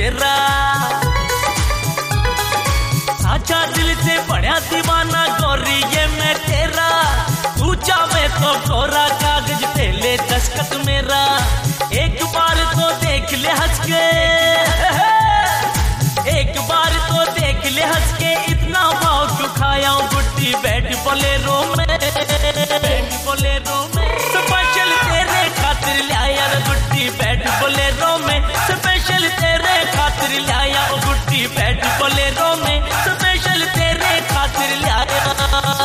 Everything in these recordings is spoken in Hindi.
तेरा, साचा दिल से बढ़िया दीवाना गोरी ये मैं तेरा, तू चाहे तो कोरा कागज पे ले दस्तखत मेरा, एक बार तो देख ले हंस के, एक बार तो देख ले हंस के, इतना भाव क्यों खाया हूँ गुड्डी बैठ बोलेरो में, बैठ बोलेरो में, स्पेशल तेरे खातिर लाया रे गुड्डी बैठ बोलेरो में, स्पेशल तेरे खातिर लाया ओ गुड्डी बैठ बोलेरो में, स्पेशल तेरे खातिर लाया।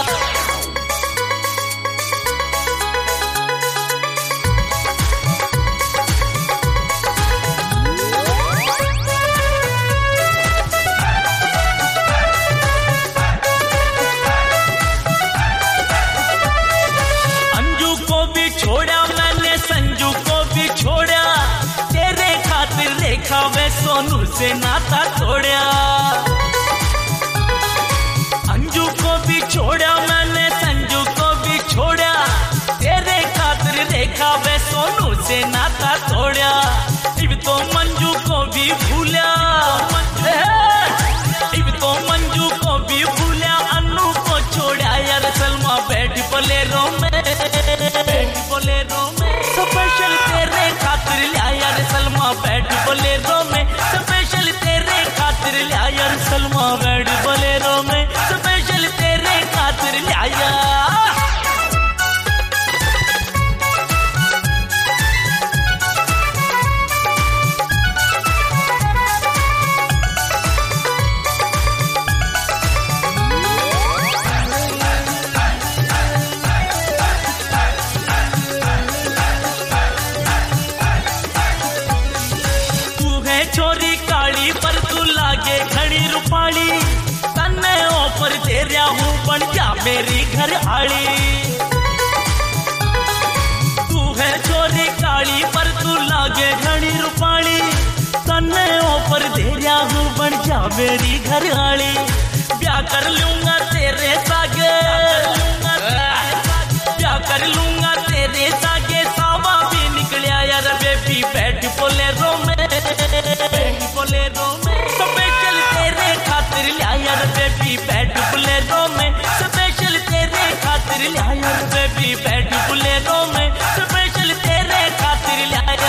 छोड़ा मैंने संजू को भी छोड़ा, तेरे खातिर रेखा वे सोनू से नाता तोड़ा, अंजू को भी छोड़ा मैंने संजू को भी छोड़ा, तेरे खातिर रेखा वे सोनू से नाता तोड़ा, इब तो मंजू को भी भूला, इब तो मंजू को भी भूला, अन्नू को छोड़ा यार सलमा बैठ बोलेरो में, बैठ बोलेरो में, स्पेशल तेरे खातिर लाया रे सलमा बैठ बोलेरो में, स्पेशल तेरे खातिर लाया रे सलमा बैठ बोलेरो में, स्पेशल तेरे खातिर लाया। छोरी काली पर तू लागे घड़ी रूपाली, तन्ने ऊपर दे रहा हूँ बन जा मेरी घर आली, तू है छोरी काली पर तू लागे घड़ी रूपाली, तन्ने ऊपर दे रहा हूँ बन जा मेरी घर आली, ब्याह कर लूंगा तेरे सागे, ब्याह कर लूंगा तेरे सागे, सावा भी निकलिया यार बेबी बैठ बोलेरो में, बैठ बोलेरो में, स्पेशल तेरे खातिर लाया रे बेबी बैठ बोलेरो में, स्पेशल तेरे खातिर लाया रे बेबी बैठ बोलेरो में, स्पेशल तेरे खातिर लाया।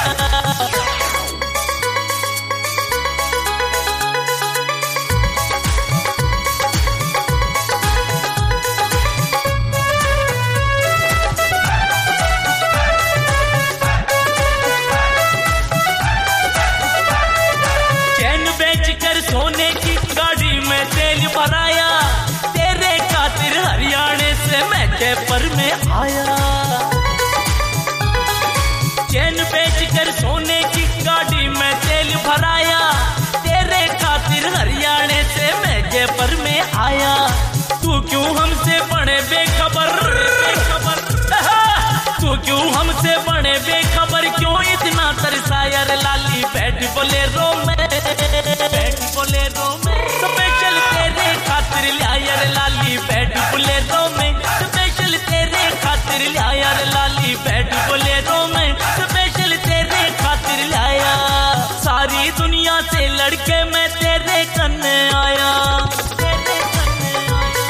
सोने की गाड़ी में तेल भराया, तेरे खातिर हरियाणा से मैं जयपुर में आया, चैन बेचकर सोने की गाड़ी में तेल भराया, तेरे खातिर हरियाणा से मैं जयपुर में आया, तू क्यों हमसे बड़े बेखबर, तू क्यों हमसे बड़े बेखबर, क्यों इतना तरसाया रे लाली बैठ बोलेरो में, बैठ बोलेरो में, स्पेशल तेरे खातिर लाया रे लाली बैठ बोलेरो में, स्पेशल तेरे खातिर लाया रे लाली बैठ बोलेरो में, स्पेशल तेरे खातिर लाया, सारी दुनिया से लड़के मैं तेरे कन्ने आया, तेरे कन्ने आया,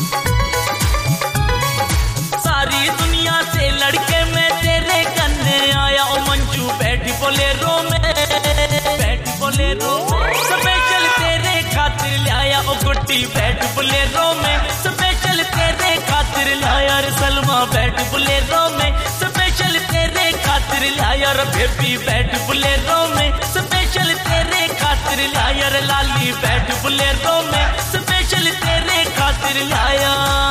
सारी दुनिया से लड़के मैं तेरे कन्ने आया, ओ मंजू बैठ बोलेरो में, बैठ बोलेरो में, स्पेशल तेरे खातिर लाया ओ गुड्डी बैठ बोलेरो में, स्पेशल तेरे खातिर लाया रे सलमा बैठ बोलेरो में, स्पेशल तेरे खातिर लाया रे बेबी बैठ बोलेरो में, स्पेशल तेरे खातिर लाया रे लाली बैठ बोलेरो में, स्पेशल तेरे खातिर लाया।